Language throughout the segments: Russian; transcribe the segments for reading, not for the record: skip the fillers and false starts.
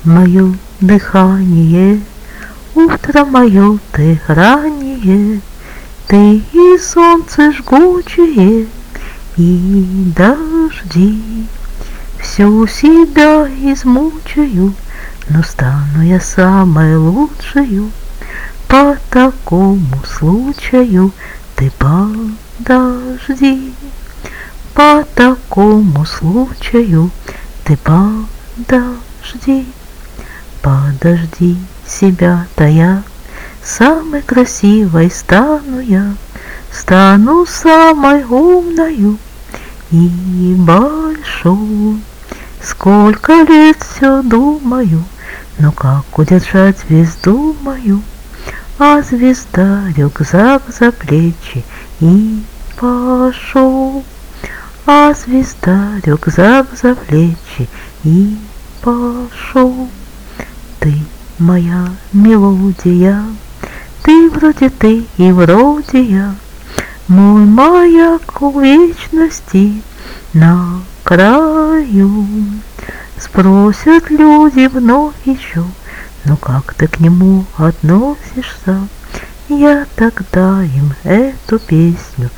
мое дыхание, утро мое ты раннее, ты и солнце жгучее, и дожди. Всю себя измучаю, но стану я самой лучшею. По такому случаю ты подожди. По такому случаю ты подожди. Подожди себя-то я, самой красивой стану я, стану самой умною и большой. Сколько лет все думаю, но как удержать звезду мою? А звезда рюкзак за плечи и пошел. А звезда рюкзак за плечи и пошел. Ты моя мелодия, ты вроде ты и вроде я, мой маяк у вечности на краю. Спросят люди вновь еще, ну как ты к нему относишься? Я тогда им эту песню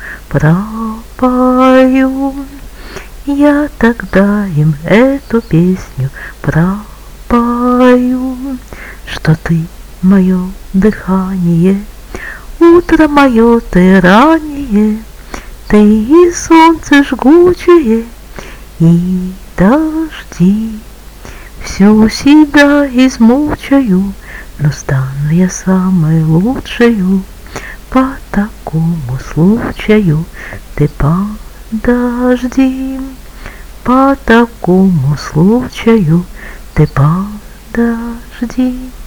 пропою. Я тогда им эту песню пропою, что ты мое дыхание, утро мое ты раннее, ты и солнце жгучее, и дожди. Всю себя измучаю, но стану я самой лучшею. По такому случаю ты подожди. По такому случаю ты подожди.